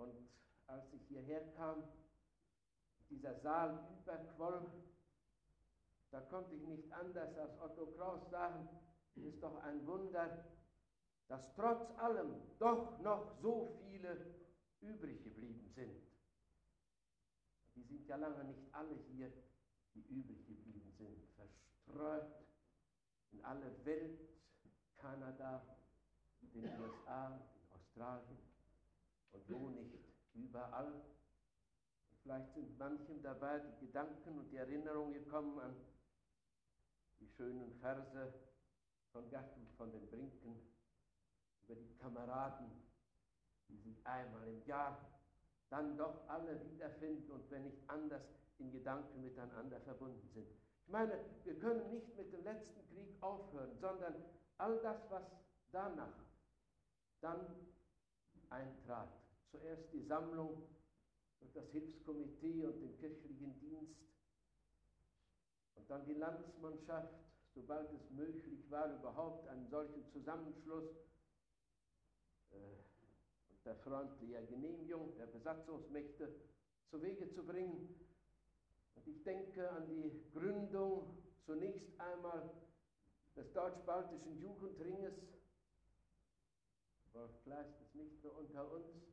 Und als ich hierher kam, dieser Saal überquoll, da konnte ich nicht anders als Otto Kraus sagen, es ist doch ein Wunder, dass trotz allem doch noch so viele übrig geblieben sind. Die sind ja lange nicht alle hier, die übrig geblieben sind, verstreut in alle Welt, Kanada, den USA, in Australien und wo nicht überall. Und vielleicht sind manchem dabei die Gedanken und die Erinnerungen gekommen an die schönen Verse von Gertrud von den Brinken über die Kameraden, die sich einmal im Jahr dann doch alle wiederfinden und wenn nicht anders in Gedanken miteinander verbunden sind. Ich meine, wir können nicht mit dem letzten Krieg aufhören, sondern all das, was danach dann eintrat. Zuerst die Sammlung durch das Hilfskomitee und den kirchlichen Dienst und dann die Landsmannschaft, sobald es möglich war, überhaupt einen solchen Zusammenschluss unter freundlicher Genehmigung der Besatzungsmächte zu Wege zu bringen. Und ich denke an die Gründung zunächst einmal des deutsch-baltischen Jugendringes. Wolf Kleist ist nicht mehr unter uns,